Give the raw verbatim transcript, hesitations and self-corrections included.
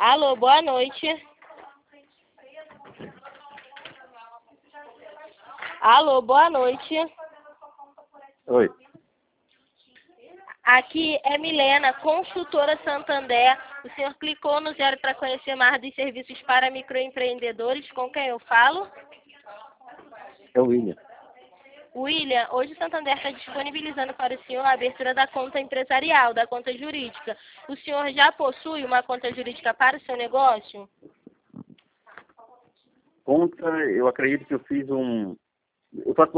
Alô, boa noite. Alô, boa noite. Oi. Aqui é Milena, consultora Santander. O senhor clicou no zero para conhecer mais dos serviços para microempreendedores. Com quem eu falo? É o William. William, hoje o Santander está disponibilizando para o senhor a abertura da conta empresarial, da conta jurídica. O senhor já possui uma conta jurídica para o seu negócio? Conta, eu acredito que eu fiz um... Eu faço